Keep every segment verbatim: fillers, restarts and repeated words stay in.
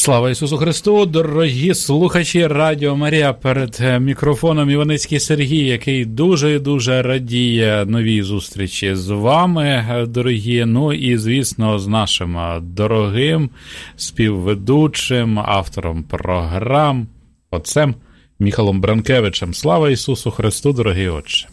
Слава Ісусу Христу, дорогі слухачі Радіо Марія, перед мікрофоном Іваницький Сергій, який дуже і дуже радіє новій зустрічі з вами, дорогі, ну і, звісно, з нашим дорогим співведучим, автором програм, отцем Міхалом Бранкевичем. Слава Ісусу Христу, дорогий отче.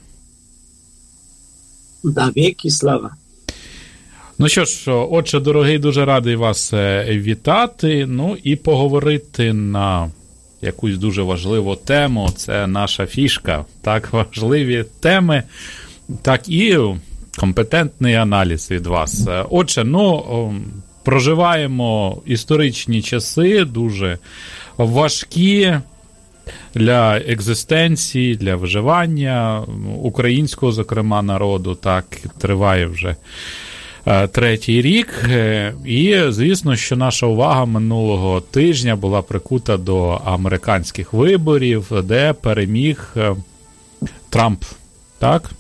Да, віки слава. Ну що ж, отче дорогий, дуже радий вас вітати, ну і поговорити на якусь дуже важливу тему, це наша фішка, так, важливі теми, так і компетентний аналіз від вас. Отже, ну, проживаємо історичні часи, дуже важкі для екзистенції, для виживання українського, зокрема, народу, так, триває вже третій рік, і, звісно, що наша увага минулого тижня була прикута до американських виборів, де переміг Трамп, так?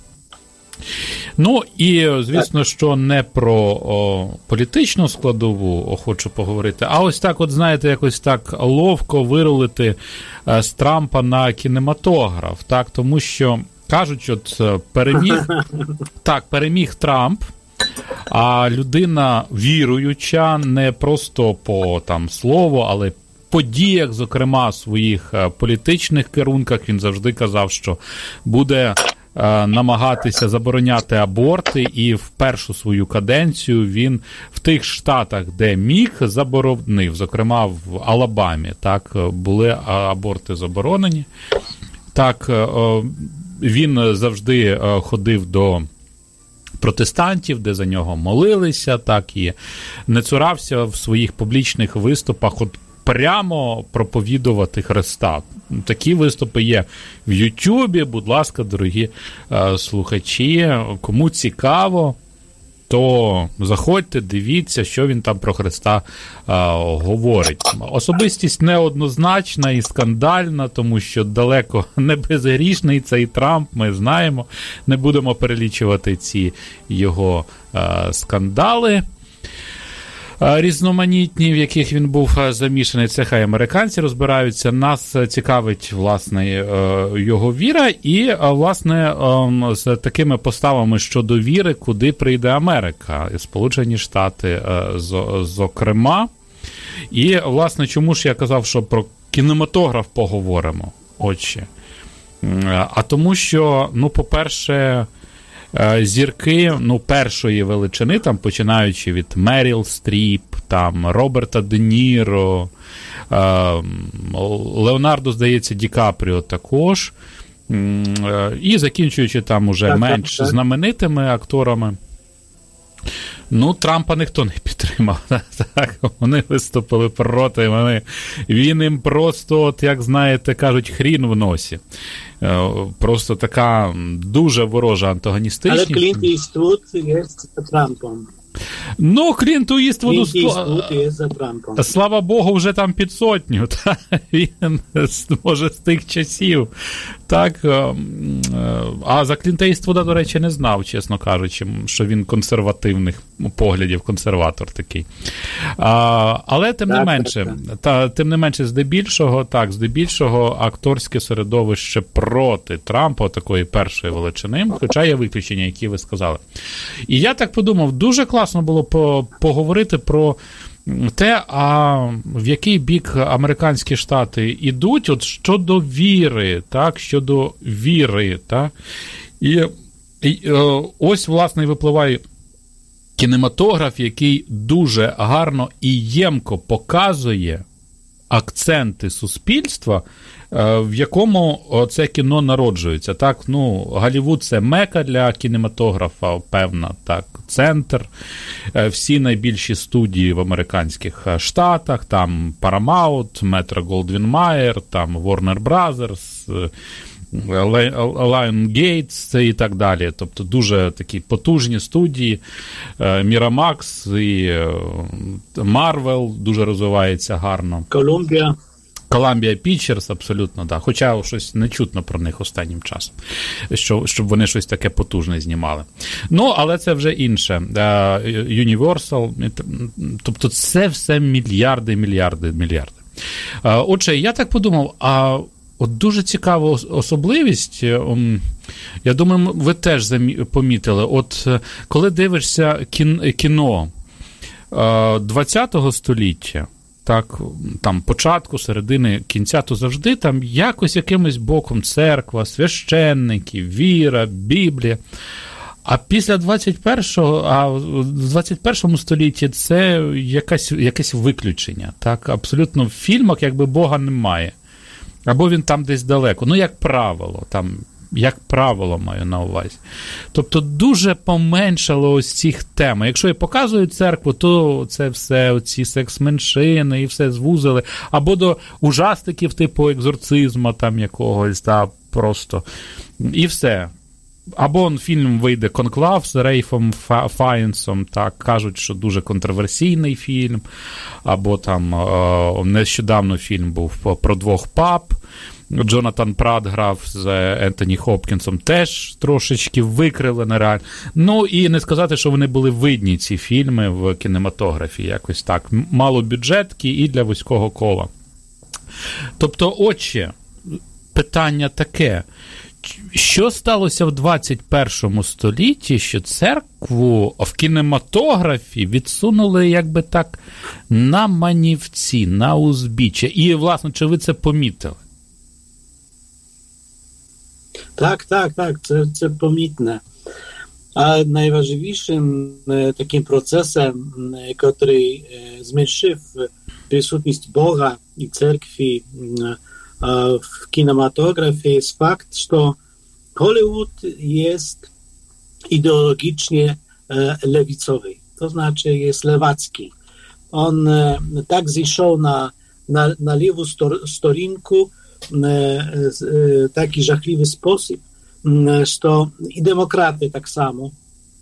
Ну, і, звісно, що не про о, політичну складову о, хочу поговорити, а ось так, от, знаєте, якось так ловко вирулити е, з Трампа на кінематограф, так? Тому що, кажуть, от переміг, так, переміг Трамп, а людина віруюча не просто по там слову, але по діях, зокрема, своїх політичних керунках, він завжди казав, що буде е, намагатися забороняти аборти, і в першу свою каденцію він в тих штатах, де міг, заборонив, зокрема в Алабамі, так, були аборти заборонені. Так, е, він завжди е, ходив до протестантів, де за нього молилися, так, і не цурався в своїх публічних виступах от прямо проповідувати Христа. Такі виступи є в Ютубі, будь ласка, дорогі е, слухачі, кому цікаво, то заходьте, дивіться, що він там про Христа е, говорить. Особистість неоднозначна і скандальна, тому що далеко не безгрішний цей Трамп, ми знаємо. Не будемо перелічувати ці його е, скандали е, різноманітні, в яких він був замішаний. Це хай американці розбираються. Нас цікавить, власне, е, його віра і, е, власне, е, з такими поставами щодо віри, куди прийде Америка, Сполучені Штати, е, з, зокрема. І, власне, чому ж я казав, що про кінематограф поговоримо, отче? А тому що, ну, по-перше, зірки, ну, першої величини, там, починаючи від Меріл Стріп, там, Роберта Де Ніро, Леонардо, здається, Ді Капріо також, і закінчуючи там уже так, менш так, так. знаменитими акторами. Ну, Трампа ніхто не підтримав, так, вони виступили проти, вони, він їм просто, от, як знаєте, кажуть, хрін в носі. Просто така дуже ворожа антагоністичність. Але Клінт Іствуд є за Трампом. Ну, Клінту Іствуду, Трампом. слава Богу, вже там під сотню, та? Він, може, з тих часів. Так, а за Клінта Іствуда, до речі, не знав, чесно кажучи, що він консервативних поглядів, консерватор такий. А, але тим так, не менше, так, так. Та, тим не менше, здебільшого, так, здебільшого акторське середовище проти Трампа, такої першої величини, хоча є виключення, які ви сказали. І я так подумав, дуже класно було по, поговорити про те, а в який бік американські штати ідуть, от щодо віри, так, щодо віри, так, і, і ось, власне, випливає кінематограф, який дуже гарно і ємко показує акценти суспільства, в якому це кіно народжується. Так, ну, Голлівуд – це мека для кінематографа, певна, так, центр. Всі найбільші студії в американських штатах, там Paramount, Metro-Goldwyn-Mayer, там Warner Brothers, Lionsgate і так далі. Тобто дуже такі потужні студії. Miramax і Marvel дуже розвивається гарно. Колумбія. Columbia Pictures, абсолютно, да. Хоча щось не чутно про них останнім часом, що, щоб вони щось таке потужне знімали. Ну, але це вже інше. Universal, тобто це все мільярди, мільярди, мільярди. Отже, я так подумав, а от дуже цікава особливість, я думаю, ви теж помітили, от коли дивишся кіно ХХ століття, так, там початку, середини, кінця, то завжди там якось якимось боком церква, священники, віра, Біблія. А після двадцять першого, а в двадцять першому столітті це якась, якесь виключення. Так, абсолютно в фільмах якби Бога немає. Або він там десь далеко. Ну, як правило, там, як правило, маю на увазі. Тобто дуже поменшало ось цих тем. Якщо я показую церкву, то це все оці секс-меншини і все звузили. Або до ужастиків типу екзорцизма там якогось, та, просто. І все. Або фільм вийде «Конклав» з Рейфом Фаєнсом, так, кажуть, що дуже контроверсійний фільм. Або там о, нещодавно фільм був про двох пап. Джонатан Прат грав з Ентоні Хопкінсом, теж трошечки викрили нереально. Ну, і не сказати, що вони були видні, ці фільми в кінематографі, якось так. Малобюджетки і для вузького кола. Тобто, отче, питання таке. Що сталося в двадцять першому столітті, що церкву в кінематографі відсунули, якби так, на манівці, на узбіччя? І, власне, чи ви це помітили? Так, так, так, це, це помітне. А найважливішим таким процесом, який зменшив присутність Бога і церкви в кинематографе, jest fakt, że Hollywood jest ideologicznie lewicowy, to znaczy jest lewacki. On tak zeszł na, na, na lewą storinku w taki żachliwy sposób, że i demokraty tak samo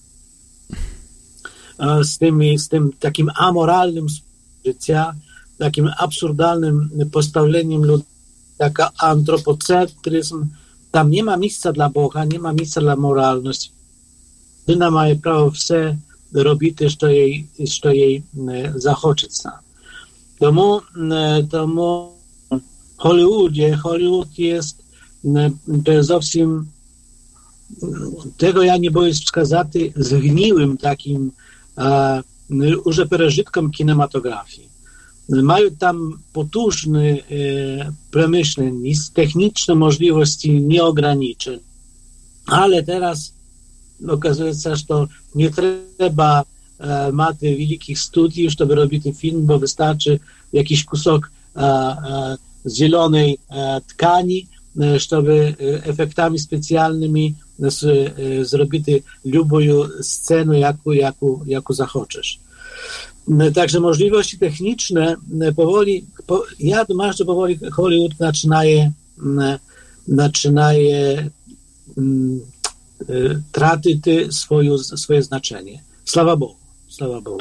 z tym, z tym takim amoralnym życia, takim absurdalnym postawieniem ludzi, taka antropocentryzm, tam nie ma miejsca dla Boga, nie ma miejsca dla moralności. Людина має право все робити, що їй, що їй захочеться. Тому, тому Hollywood, Hollywood jest to jest zowsім, tego ja nie boję wskazати, zgniłym takim a, już пережитком kinematografii. Mają tam potężny e, przemyślenie, techniczne możliwości nieograniczone, ale teraz okazuje się, że nie trzeba e, mieć wielkich studiów, żeby robić film, bo wystarczy jakiś kusok e, e, zielonej e, tkani, e, żeby efektami specjalnymi z, e, zrobić любą scenę, jaką, jaką, jaką zachoczesz. Także możliwości techniczne powoli, po, ja думаю, że powoli Hollywood zaczynaje, zaczynaje um, tracić swoje, swoje znaczenie. Слава Богу, слава Богу.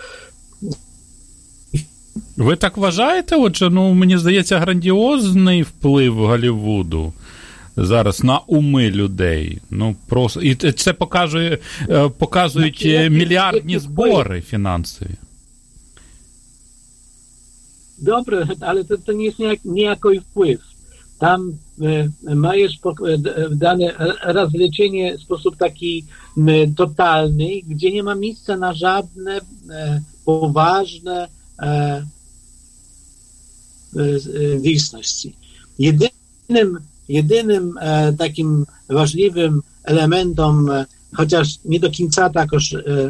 Ви так вважаєте? Отже, ну, мені здається, грандіозний вплив Голлівуду зараз на уми людей. Ну, просто... І це показує, показують мільярдні збори фінансові. Добре, ale to, to nie jest niejaki wpływ. Tam e, majesz e, dane rozleczenie w sposób taki e, totalny, gdzie nie ma miejsca na żadne e, poważne e, e, wieczności. Jedynym, jedynym e, takim ważliwym elementem, e, chociaż nie do końca takoż e,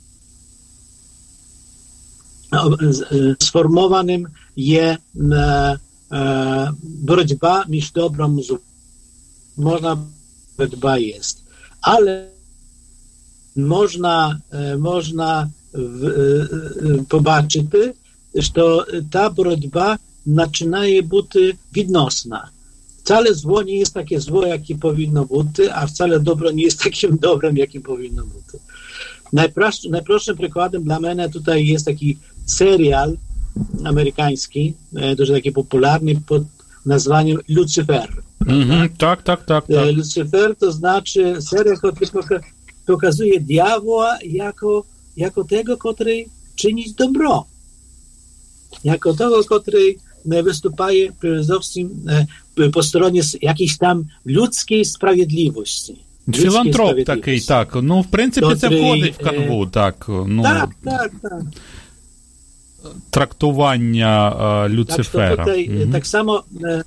sformowanym je e, e, боротьба між добром і злом. Можна боротьба jest, ale można, e, można w, e, побачити, що ta боротьба починає бути відносна. Wcale zło nie jest takie zło, jakie powinno być, a wcale dobro nie jest takim dobrem, jakim powinno być. Najprostszym, najprostszym przykładem dla mnie tutaj jest taki serial amerykański, дуже taki popularny pod nazwaniem Lucifer. Mm-hmm. Tak, tak, tak, tak. Lucifer to znaczy serial, który pokazuje diabła jako, jako tego, który czyni dobro. Jako tego, który występuje po stronie jakiejś tam ludzkiej sprawiedliwości. Філантроп такий, так. Ну, в принципі, Котрий, це входить в канву, е... так. Ну, так, так, так. Трактування е, Люцифера. Так, tutaj, mm-hmm. tak samo e,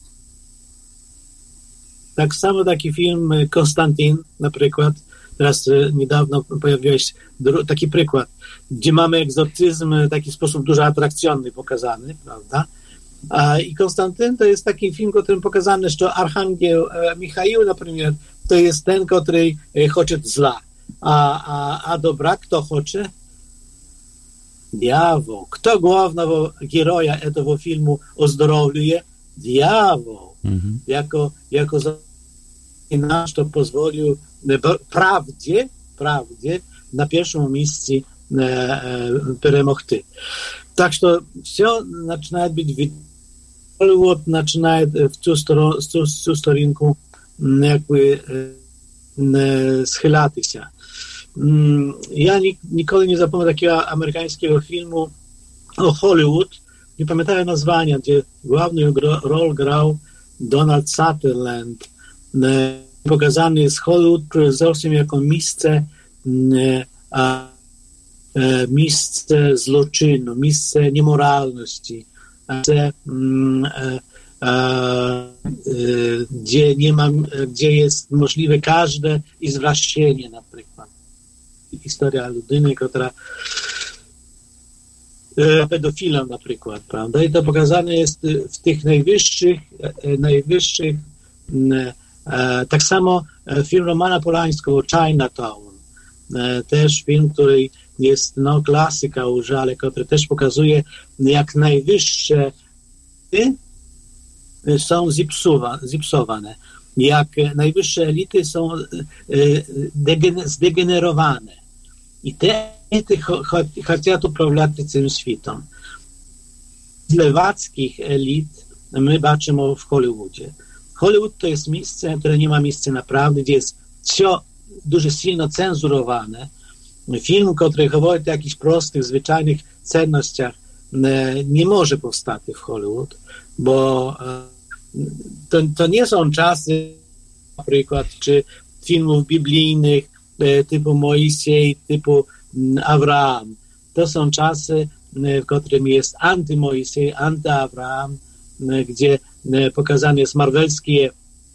tak samo taki film Konstantin, na przykład, teraz e, niedawno pojawił się dru- taki przykład, gdzie mamy egzotyzm w taki sposób dużo atrakcyjny pokazany, prawda? A, I Konstantyn to jest taki film, w którym pokazane, że Archangel e, Michał, na przykład, to jest ten, który chce zła. A, a, a dobra, kto chce? Diabeł. Kto głównego heroja tego filmu ozdrowiuje? Diabeł. Mhm. Jako, jako nasz to pozwolił prawdzie, prawdzie na pierwszym miejscu e, e, перемогти. Tak, że wszystko zaczyna być Hollywood zaczyna w tą, storo, w tą, w tą storinku jakby e, schylać się. Ja nigdy nie zapomnę takiego amerykańskiego filmu o Hollywood, nie pamiętam nazwania, gdzie główną rolę grał Donald Sutherland. E, pokazany jest Hollywood przede jako miejsce e, e, miejsce zloczynu, miejsce niemoralności, miejsce e, E, e, gdzie nie ma, gdzie jest możliwe każde izwraszczenie, na przykład. Historia ludyny, która e, pedofilą na przykład, prawda? I to pokazane jest w tych najwyższych, e, najwyższych e, tak samo film Romana Polańskiego, Chinatown, e, też film, który jest no, klasyka już, ale który też pokazuje jak najwyższe są zipsowane, jak najwyższe elity są zdegenerowane. I te elity chcą uprawiać tym światem. Z lewackich elit my baczymy w Hollywoodzie. Hollywood to jest miejsce, które nie ma miejsca naprawdę, gdzie jest wszystko дуже silno cenzurowane. Film, który mówi o jakichś prostych, zwyczajnych cennościach, nie może powstać w Hollywood, bo to, to nie są czasy, na przykład, czy filmów biblijnych typu Mojżesz, typu Abraham. To są czasy, w którym jest anty-Mojżesz, anty-Abraham, gdzie pokazane jest marwelskie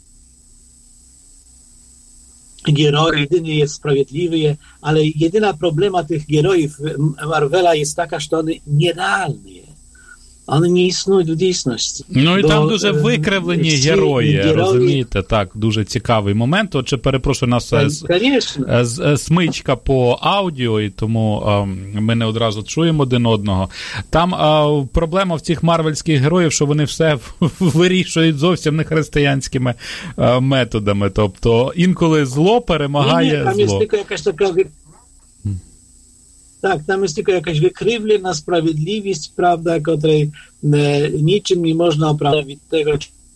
heroi, jedyny jest sprawiedliwy, ale jedyna problema tych herojów Marvela jest taka, że one nierealne. One nie існують в дійсності. Ну і бо, там дуже викривлені герої, герої, розумієте, так, дуже цікавий момент. Отже, перепрошую, нас з, смичка по аудіо, і тому а, ми не одразу чуємо один одного. Там а, проблема в цих марвельських героїв, що вони все вирішують зовсім не християнськими а, методами. Тобто інколи зло перемагає ні, ні, там зло. Там є тільки якась така... Tak, tam jest tylko jakaś wykривлена sprawiedliwość, prawda, której e, niczym nie można oprawić tego,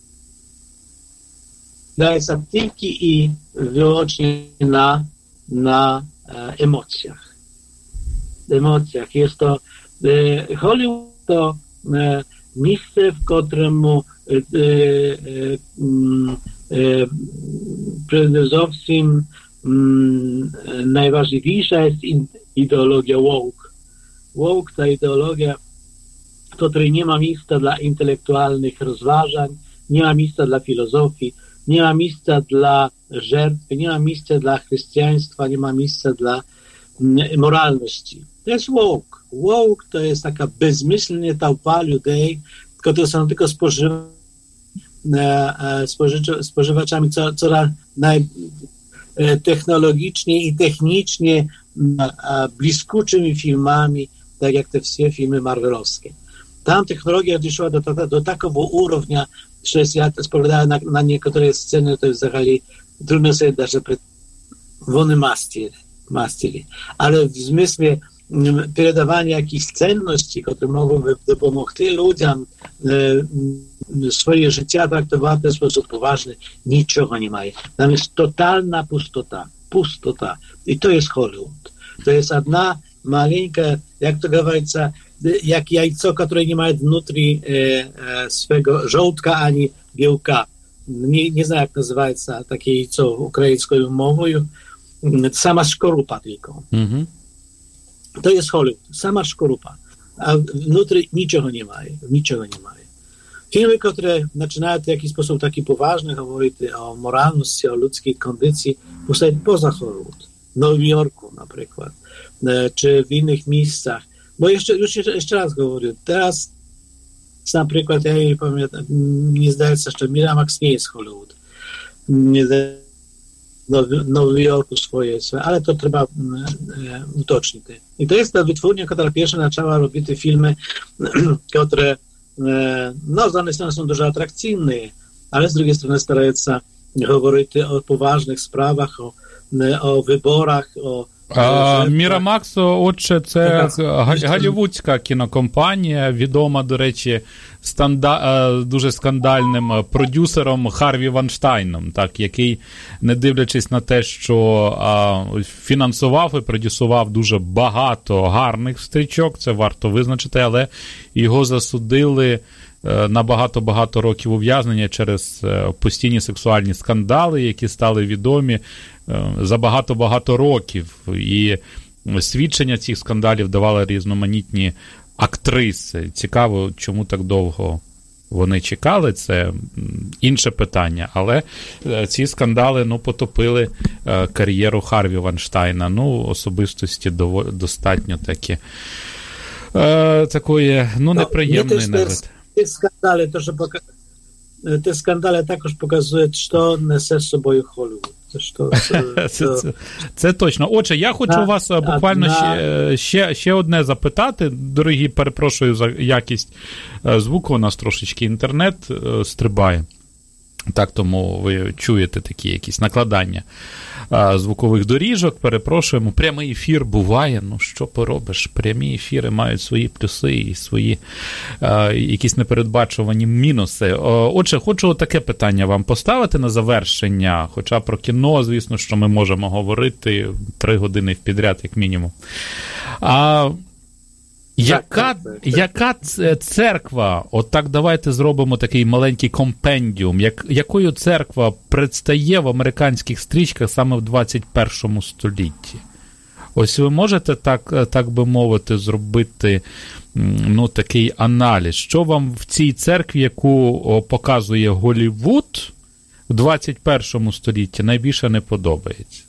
daje się tylko i wyłącznie na, na e, emocjach. Emocjach. Jest to e, Hollywood to e, miejsce, w którym e, e, e, przede wszystkim najważniejsza jest ideologia woke. Woke to ideologia, w której nie ma miejsca dla intelektualnych rozważań, nie ma miejsca dla filozofii, nie ma miejsca dla żertwy, nie ma miejsca dla chrześcijaństwa, nie ma miejsca dla moralności. To jest woke. Woke to jest taka bezmyślna tałpa ludzi, którzy są tylko spożyw... spożywaczami coraz naj... technologicznie i technicznie bliskuczymi filmami, tak jak te wszystkie filmy marvelowskie. Tam technologia doszła do, do, do takiego urovnia, że ja spowiadałem na, na niektóre sceny, to jest zagali trudno sobie dać, że one mastili, mastili. Ale w zmysle передавання якихось цінностей, які могли б допомогти людям своє життя трактувати в спосіб поважний, нічого немає. Там є тотальна пустота. Пустота. І то є Голлівуд. To jest одна маленькая, jak to говорится, jak яйцо, которое не имеет внутри э, э, своего желтка, а не белка. Не, не знаю, как называется такое яйцо украинской мовою. Сама шкорупа только. Mm-hmm. To jest Hollywood. Sama szkorupa. A внутри ничего немає. Ничего немає. Filmy, które zaczynają w jakiś sposób taki poważny mówić o moralności, o ludzkiej kondycji, powstają poza Hollywood. W Nowym Jorku na przykład, czy w innych miejscach. Bo jeszcze, już jeszcze raz mówię, teraz na przykład, ja nie pamiętam, nie zdaje się jeszcze, Miramax nie jest Hollywood. Nie w Nowym Jorku swoje, ale to trzeba e, utocznić. I to jest ta wytwórnia, która pierwsza zaczęła robić te filmy, które e, no, z jednej strony są дуже atrakcyjne, ale z drugiej strony starają się mówić o poważnych sprawach, o о виборах, о... Miramax, отже, це голлівудська кінокомпанія, відома, до речі, станда... дуже скандальним продюсером Харві Вайнштейном, так, який, не дивлячись на те, що а, фінансував і продюсував дуже багато гарних стрічок, це варто визначити, але його засудили на багато-багато років ув'язнення через постійні сексуальні скандали, які стали відомі за багато-багато років. І свідчення цих скандалів давали різноманітні актриси. Цікаво, чому так довго вони чекали, це інше питання. Але ці скандали, ну, потопили кар'єру Харві Вайнштейна. Ну, особистості доволі, достатньо такі, такої, ну, неприємної навіть. Te skandale, to, że poka- te skandale також показують, що несе з собою Холлівуд. Це, що, це, це, це, це точно. Отже, я хочу на, у вас буквально на... ще, ще, ще одне запитати. Дорогі, перепрошую за якість звуку, у нас трошечки інтернет стрибає. Так, тому ви чуєте такі якісь накладання а, звукових доріжок, перепрошуємо. Прямий ефір буває, ну що поробиш, прямі ефіри мають свої плюси і свої а, якісь непередбачувані мінуси. О, отже, хочу таке питання вам поставити на завершення, хоча про кіно, звісно, що ми можемо говорити три години в підряд, як мінімум. А... Яка, яка церква, от так давайте зробимо такий маленький компендіум, як, якою церква предстає в американських стрічках саме в двадцять першому столітті? Ось ви можете, так, так би мовити, зробити, ну, такий аналіз. Що вам в цій церкві, яку показує Голлівуд в двадцять першому столітті, найбільше не подобається?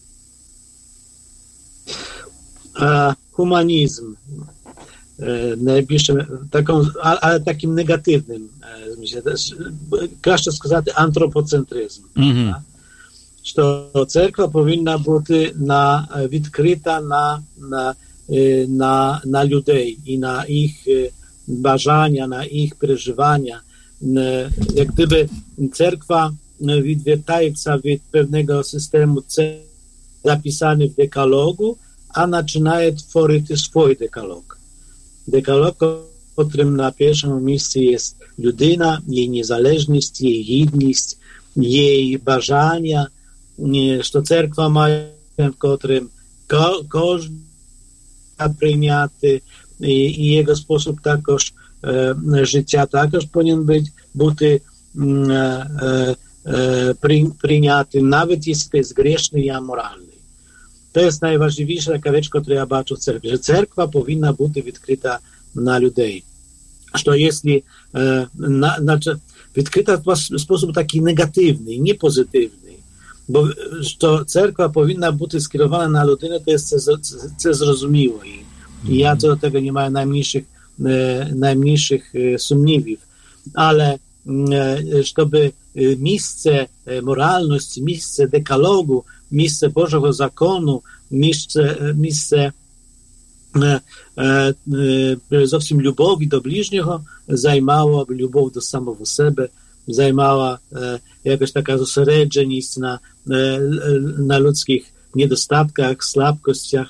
А, гуманізм. Найбільшим, таким, але таким негативним, краще сказати, антропоцентризм. Mm-hmm. Що церква повинна бути на, відкрита на, на, на, на людей і на їх бажання, на їх переживання. Як gdyby церква відвертається від певного систему записаних в декалогу, а починає творити свій декалог. Dekalog, w którym na pierwszym miejscu jest ludyna, jej niezależność, jej gidność, jej bażania, że cerkwa ma, w którym ko- każdy przyjmiaty i, i jego sposób takoż e, życia takoż powinien być buty e, e, przy, przyjmiaty, nawet jeśli to jest grzeszny i amoralny. To jest najważniejsza taka rzecz, którą ja baczę w cerkwi, że cerkwa powinna być odkryta na ludzi. Że jeśli e, na, znaczy, odkryta w sposób taki negatywny, nie pozytywny, bo że cerkwa powinna być skierowana na ludzi, to jest co zrozumiałe. I, i ja co do tego nie mam najmniejszych, e, najmniejszych e, sumniwiów. Ale e, żeby miejsce moralności, miejsce dekalogu, miejsce Bożego zakonu, miejsce, miejsce e, e, zowsім любові до ближнього займала любов до самого себе, займала e, jakaś taka zosередженість na, e, na ludzkich niedostatkach, słabkościach.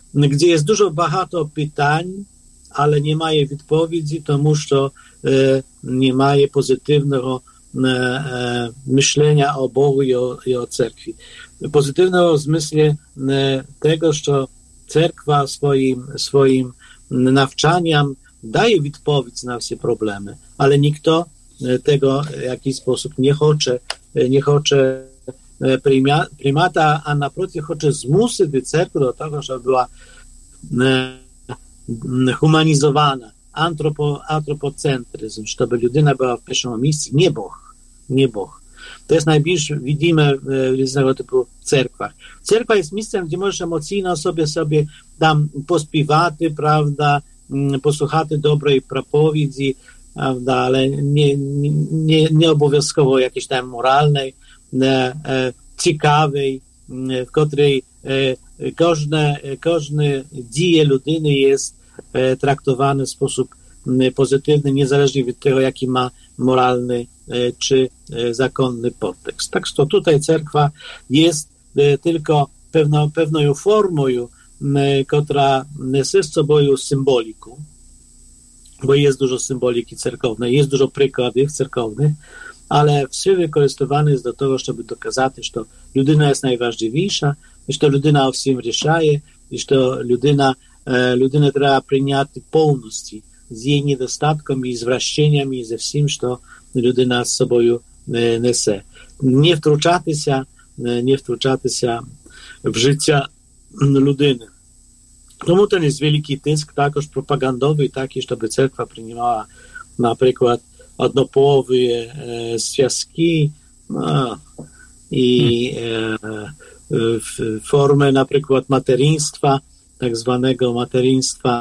gdzie jest dużo багато pytań, ale nie ma odpowiedzi, тому що e, nie ma pozytywnego e, myślenia o Bogu i o, i o cerkwi. Pozytywnego w zmyśle e, tego, że cerkwa swoim, swoim nawczaniam daje odpowiedź na wszystkie problemy, ale nikt tego w jakiś sposób nie chce, nie chce primata, a naprotiv chce zmusić cerkwi do tego, żeby była humanizowana, antropo, antropocentryzm, żeby ludyna była w pierwszym miejscu, nie Bóg, nie Bóg. To jest najbliższe, widzimy w różnego typu cerkwach. Cerkwa jest miejscem, gdzie możesz emocjonalnie sobie, sobie tam pośpiewać, prawda, posłuchać dobrej propowiedzi, prawda, ale nie, nie, nie obowiązkowo jakiejś tam moralnej, e, ciekawej, w której e, każde, każde dzieje ludyny jest e, traktowane w sposób pozytywny, niezależnie od tego, jaki ma moralny e, czy e, zakonny podtekst. Tak że tutaj cerkwa jest e, tylko pewną, pewną formą, która niesie z sobą symboliku, bo jest dużo symboliki cerkownej, jest dużo przykładów cerkownych, ale wszystko wykorzystywane jest do tego, żeby dokazać, że ludyna jest najważniejsza, że to ludyna o wszystkim решає, że to ludyna, ludyna trzeba przyjąć pełności z jej niedostatkami, zwraszczeniami, ze wszystkim, co ludyna z sobą niesie. Nie wtrącać się, nie wtrącać się w życie ludyny. Tomu ten jest wielki tysk, takoż propagandowy, taki, żeby cerkwa przyjmowała na przykład jednopołowe e, związki no, i e, w formę na przykład macierzyństwa, tak zwanego macierzyństwa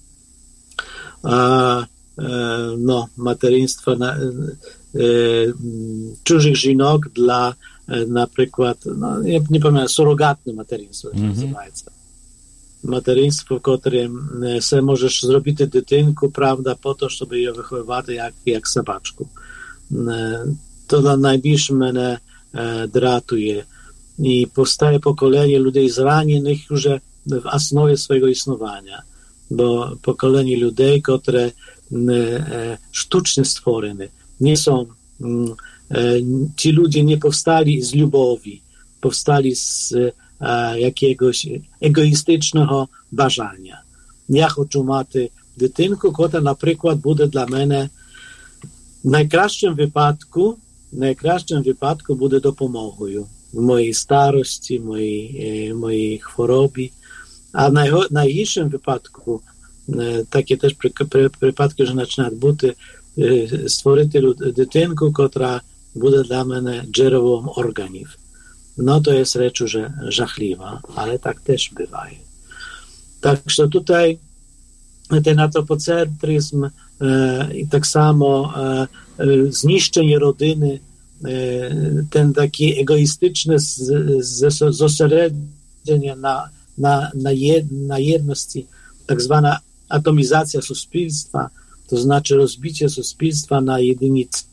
a, e, no, macierzyństwa na, e, cudzych żonok dla e, na przykład, no, nie, nie pamiętam, surogatne macierzyństwo to mm-hmm. nazywa. Macierzyństwo, w którym se możesz zrobić dytynku, prawda, po to, żeby je wychowywać jak, jak sobaczku. To na najbliższym mnie dratuje. I powstaje pokolenie ludzi zranionych już w osnowie swojego istnienia. Bo pokolenie ludzi, które sztucznie stworzone, nie są, ci ludzie nie powstali z lubowi, powstali z jakiegoś egoistycznego bażania. Ja chcę mieć dytynku, która na przykład będzie dla mnie w najkraszym wypadku, w najkraszym wypadku będzie dopomogą w mojej starości, mojej, mojej chorobie, a w naj, najgorszym wypadku, takie też przy, przy, przypadki, że zaczyna być stworzyć dytynku, która będzie dla mnie dzierową organiw. No to jest rzecz, że żachliwa, ale tak też bywa. Także tutaj ten antropocentryzm e, i tak samo e, zniszczenie rodziny, e, ten taki egoistyczny zosередження na, na, na, jed, na jedności, tak zwana atomizacja suspilstwa, to znaczy rozbicie suspilstwa na jedynicy,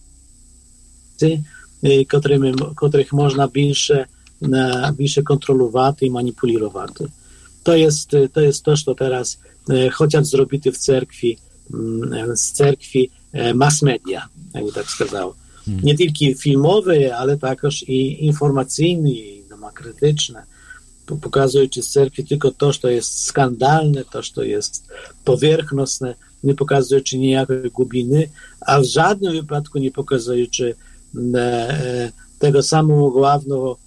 Którymi, których można więcej, więcej kontrolować i manipulować. To jest, to jest to, co teraz chcą zrobić w cerkwi, z cerkwi mass media, jakby tak сказał. Nie tylko filmowe, ale także i informacyjne, i krytyczne, pokazując z cerkwi tylko to, co jest skandalne, to, co jest powierzchowne, nie pokazując nijakiej głębiny, a w żadnym wypadku nie pokazując tego samego głównego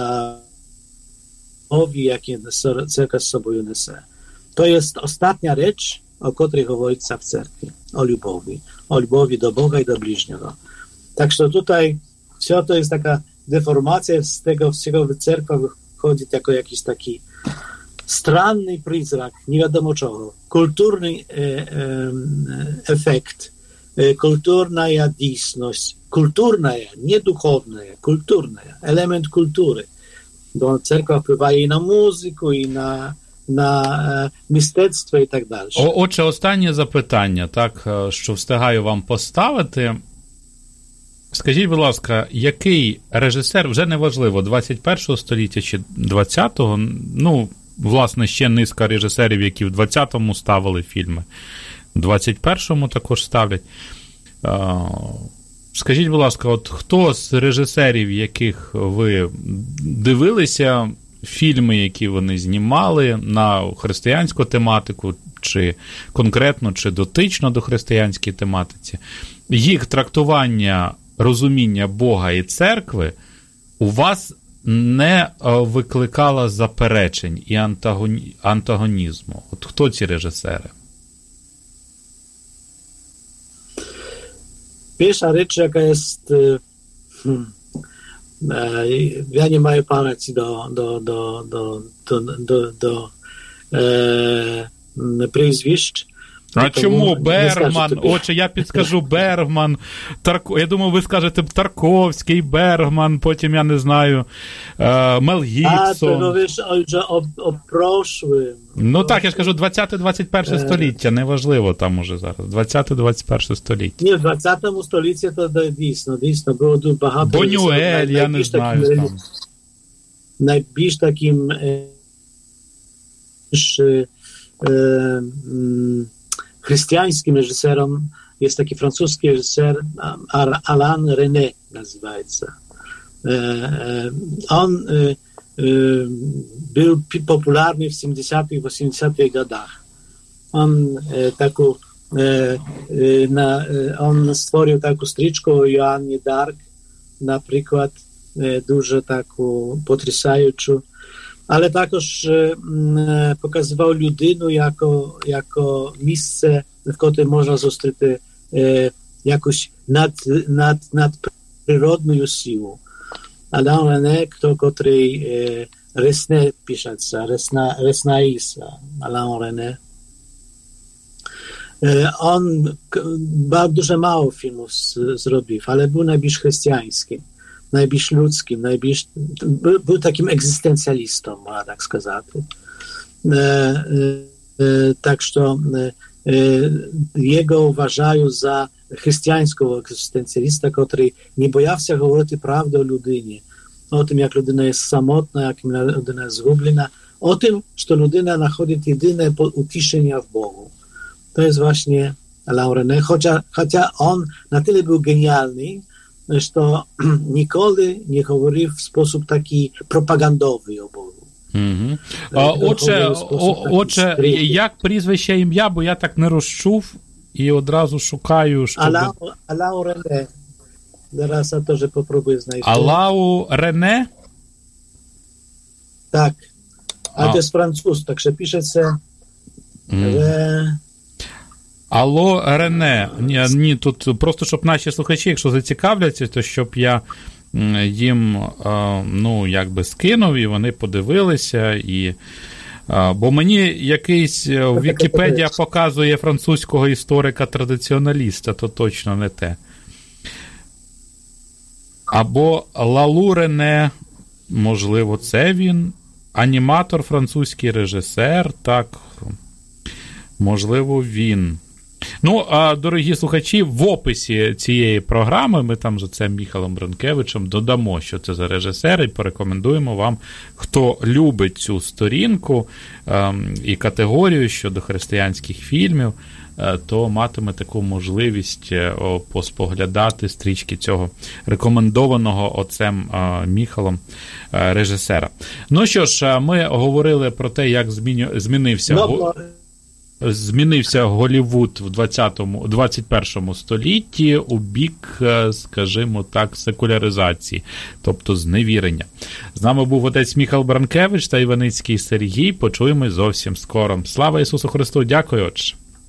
mowy, jakie cerkwa z sobą niesie. To jest ostatnia rzecz, o której mówi się w cerkwi, o lubowi, o lubowi do Boga i do bliźniego. Także tutaj wszystko to jest taka deformacja z tego wszystkiego, że cerkwa wychodzi jako jakiś taki stranny przyzrak, nie wiadomo czego, kulturny e, e, efekt, e, kulturna jadisność, kulturna, nie duchowna, kulturna, element kultury. Bo cerkwa wpływa i na muzykę, i на, на мистецтво і так далі. Отже, останнє запитання, так, що встигаю вам поставити. Скажіть, будь ласка, який режисер, вже неважливо, двадцять першого століття чи двадцятого, ну, власне, ще низка режисерів, які в двадцятому ставили фільми, в двадцять першому також ставлять. Скажіть, будь ласка, от хто з режисерів, яких ви дивилися, фільми, які вони знімали на християнську тематику, чи конкретно, чи дотично до християнської тематиці, їх трактування, розуміння Бога і церкви у вас не викликало заперечень і антагонізму? От хто ці режисери? Pierwsza rzecz, jaka jest, hmm, ja nie mam pamięci do, do, do, do, do, do, do e, прізвищ. А чому Бергман? Отже, я підскажу Бергман, Тарко... я думав, ви скажете Тарковський, Бергман, потім, я не знаю, Мел Гібсон. А, то ви ж опрошли. Ну так, я ж кажу, двадцяте-двадцять перше століття, неважливо там уже зараз, двадцяте-двадцять перше століття. Ні, в двадцятому столітті то дійсно, дійсно, було дуже багато. Бонюель, я не знаю таким, там. Найбільш таким е, е, е, chrześcijańskim reżyserem jest taki francuski reżyser Alain René, nazywaється. On był popularny w siedemdziesiątych, osiemdziesiątych latach. On taką na, on stworzył taką sтрічку o Joannie d'Arc, na przykład, дуже таку потрясаючу. Але також е, показував людину як, як місце, в котрі можна зустріти е, якусь над, над, надприродну силу. Alain René, хто котрий е, Ресне пишеться, Ресна, Реснаїса, Alain René. Е, он дуже мало фільмів зробив, але був найбільш християнським. Najbliż ludzkim, najbliż, był, był takim egzystencjalistą, można tak сказати. E, e, tak, że e, jego uważają za chrześcijańskiego egzystencjalista, który nie bał się mówić prawdę o ludynie, o tym, jak ludyna jest samotna, jak ludyna jest zgubiona, o tym, że ludyna znajduje jedyne utiszenie w Bogu. To jest właśnie Alain René, chociaż, chociaż on na tyle był genialny, що ніколи не говорив в спосіб такий пропагандовий о Богу. Угу. А, отже, о, отже як прізвище, ім'я, бо я так не розчув і одразу шукаю, щоб... Алау, Алау Рене. Зараз я теж попробую знайти. Алау Рене? Так. А, а. то є француз, так що пишеться... Mm. Ре... Алло, Рене, ні, ні, тут просто, щоб наші слухачі, якщо зацікавляться, то щоб я їм, ну, якби скинув, і вони подивилися, і... Бо мені якийсь Вікіпедія показує французького історика-традиціоналіста, то точно не те. Або Лалу Рене, можливо, це він, аніматор, французький режисер, так, можливо, він. Ну, а, дорогі слухачі, в описі цієї програми, ми там за це Міхалом Бранкевичем додамо, що це за режисер, і порекомендуємо вам, хто любить цю сторінку е, і категорію щодо християнських фільмів, е, то матиме таку можливість е, поспоглядати стрічки цього рекомендованого отцем е, Міхалом е, режисера. Ну що ж, ми говорили про те, як зміню, змінився... No, Змінився Голлівуд в двадцятому, двадцять першому столітті у бік, скажімо так, секуляризації, тобто зневірення. З нами був отець Міхал Бранкевич та Іваницький Сергій. Почуємось зовсім скоро. Слава Ісусу Христу! Дякую, отче!